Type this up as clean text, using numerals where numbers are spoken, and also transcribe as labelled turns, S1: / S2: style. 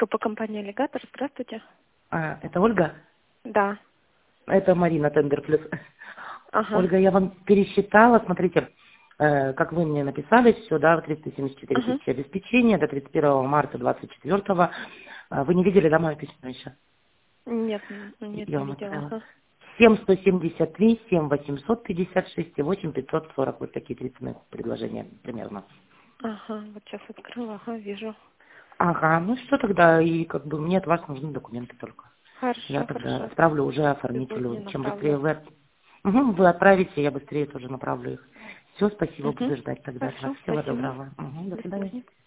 S1: Группа компании «Аллигатор». Здравствуйте.
S2: Это Ольга?
S1: Да.
S2: Это Марина, Тендер Плюс.
S1: Ага.
S2: Ольга, я вам пересчитала, смотрите, как вы мне написали, все, да, 374
S1: Ага.
S2: тысячи обеспечения до 31 марта 24. Вы не видели, да, мое письмо еще?
S1: Нет, нет,
S2: Я
S1: не
S2: вам
S1: видела.
S2: отправила.
S1: Ага.
S2: 7173, 7856 и 8540. Вот такие три цены предложения примерно.
S1: Ага, вот сейчас открыла, ага, вижу.
S2: Ага, ну что тогда, и как бы мне от вас нужны документы только. Я
S1: Хорошо,
S2: тогда
S1: хорошо.
S2: отправлю уже
S1: Сегодня
S2: оформителю. Чем быстрее
S1: направлю.
S2: вы отправите, я быстрее тоже направлю их. Все, спасибо,
S1: Угу.
S2: буду ждать тогда от вас.
S1: Хорошо,
S2: Всего
S1: спасибо.
S2: доброго. До
S1: До
S2: свидания.
S1: свидания.